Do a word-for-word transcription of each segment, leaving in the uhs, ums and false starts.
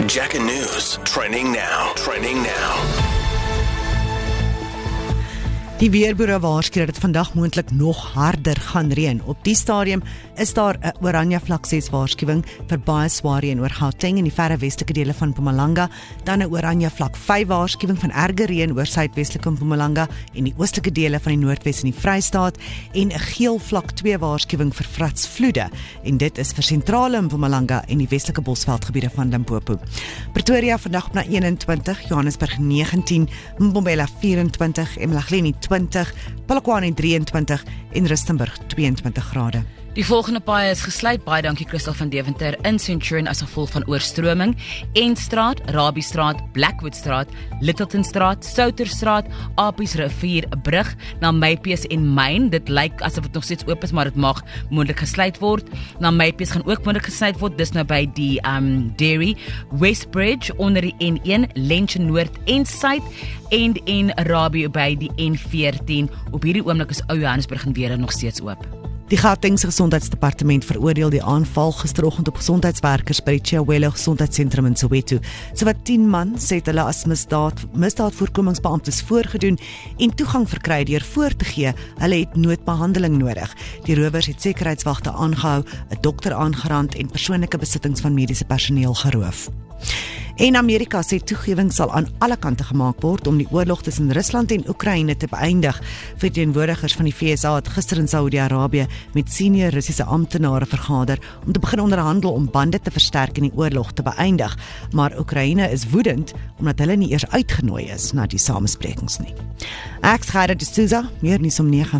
Jack and News, trending now, trending now. Die weerbureau waarsku dat dit vandag moontlik nog harder gaan reën. Op die stadium is daar 'n oranje vlak ses waarskuwing vir baie swaar reën oor Gauteng en die verre westelike dele van Mpumalanga, dan 'n oranje vlak vyf waarskuwing van erge reën oor suidwestelike Mpumalanga en die oostelike dele van die Noordwes en die Vrystaat en 'n geel vlak twee waarskuwing vir vratsvloede en dit is vir sentrale Mpumalanga en die westelike bosveldgebiede van Limpopo. Pretoria vandag op na eenentwintig, Johannesburg negentien, Mbombela vyf-en-twintig, eMlahleni twintig, Polokwane drieëntwintig en Rustenburg tweeëntwintig grade. Die volgende paaie is gesluit, baie dankie Christel van Deventer, in Centurion as gevolg van oorstroming, Enstraat, Rabiestraat, Blackwoodstraat, Littletonstraat, Souterstraat, Apies rivier brug na Mypies en Myn. Dit lyk asof dit nog steeds oop is, maar dit mag moontlik gesluit word. Na Mypies gaan ook moontlik gesluit word, dis nou by die um, Dairy, Westbridge onder die N een, Lentje Noord en Suid en en Rabie by die N veertien. Op hierdie oomblik is Ou Johannesburg en Weer nog steeds oop. Die Gautengse Gesondheidsdepartement veroordeel die aanval gisteroggend op gesondheidswerkers by die Chiawelo Gesondheidssentrum in Soweto. Sowat tien man sê het hulle as misdaad, misdaadvoorkomingsbeamptes voorgedoen en toegang verkry deur voor te gee hulle het noodbehandeling nodig. Die rowers het sekuriteitswagte aangehou, 'n dokter aangerand en persoonlike besittings van mediese personeel geroof. En Amerika sê toegewing sal aan alle kante gemaak word om die oorlog tussen Rusland en Oekraïne te beëindig. Verteenwoordigers van die V S A het gister in Saudi-Arabië met senior Russiese amptenare vergader om te begin onderhandel om bande te versterk en die oorlog te beëindig. Maar Oekraïne is woedend omdat hulle nie eers uitgenooi is na die samesprekings nie. Ek is Gerda de Souza, meer nuus om nege.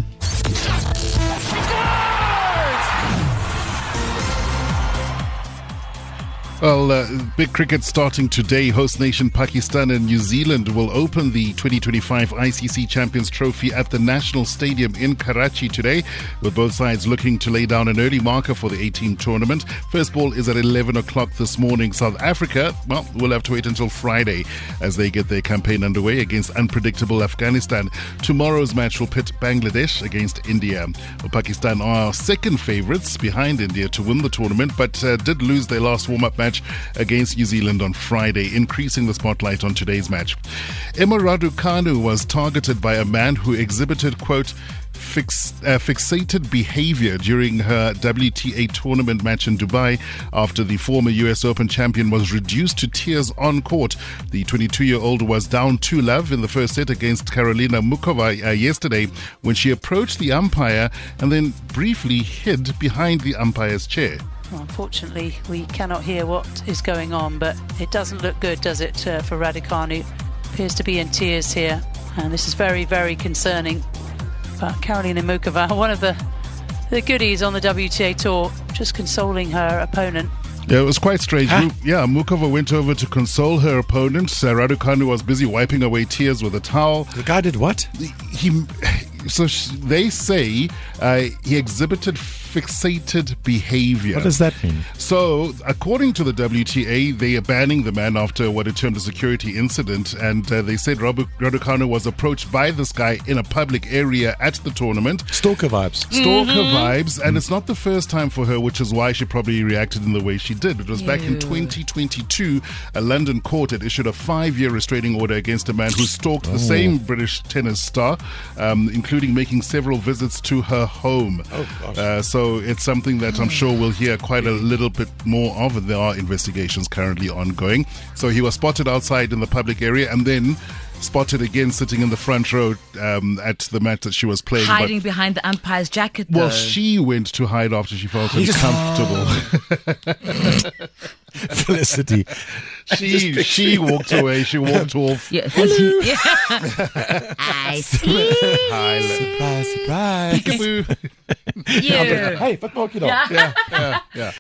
Well, uh, big cricket starting today. Host nation Pakistan and New Zealand will open the twenty twenty-five I C C Champions Trophy at the National Stadium in Karachi today, with both sides looking to lay down an early marker for the eighteen tournament. First ball is at eleven o'clock this morning. South Africa, well, we'll have to wait until Friday as they get their campaign underway against unpredictable Afghanistan. Tomorrow's match will pit Bangladesh against India. Well, Pakistan are second favourites behind India to win the tournament, but uh, did lose their last warm-up match against New Zealand on Friday, increasing the spotlight on today's match. Emma Raducanu was targeted by a man who exhibited, quote, Fix, uh, fixated behavior during her W T A tournament match in Dubai after the former U S Open champion was reduced to tears on court. The twenty-two-year-old was down two love in the first set against Karolina Muchova uh, yesterday when she approached the umpire and then briefly hid behind the umpire's chair. Well, unfortunately, we cannot hear what is going on, but it doesn't look good, does it, uh, for Raducanu? Appears to be in tears here, and this is very, very concerning. But Karolina Muchova, one of the, the goodies on the W T A tour, just consoling her opponent. Yeah, it was quite strange. Huh? Mu- yeah, Muchova went over to console her opponent. Uh, Raducanu was busy wiping away tears with a towel. The guy did what? He, so sh- they say uh, he exhibited fixated behavior. What does that mean? So, according to the W T A, they are banning the man after what it termed a security incident, and uh, they said Rabu- Raducanu was approached by this guy in a public area at the tournament. Stalker vibes. Stalker mm-hmm. vibes, and it's not the first time for her, which is why she probably reacted in the way she did. It was back in twenty twenty-two, a London court had issued a five-year restraining order against a man who stalked Oh. the same British tennis star, um, including making several visits to her home. Oh, gosh. Uh, so it's something that I'm sure we'll hear quite a little bit more of, and there are investigations currently ongoing. So he was spotted outside in the public area and then spotted again sitting in the front row um, at the match that she was playing. Hiding but, behind the umpire's jacket, though. well, she went to hide after she felt uncomfortable. Felicity. she she walked away. She walked off. Yeah. Yeah. I see. Hi, Surprise, surprise. Peekaboo. You. Hey, football kid. Yeah. Yeah, yeah, yeah.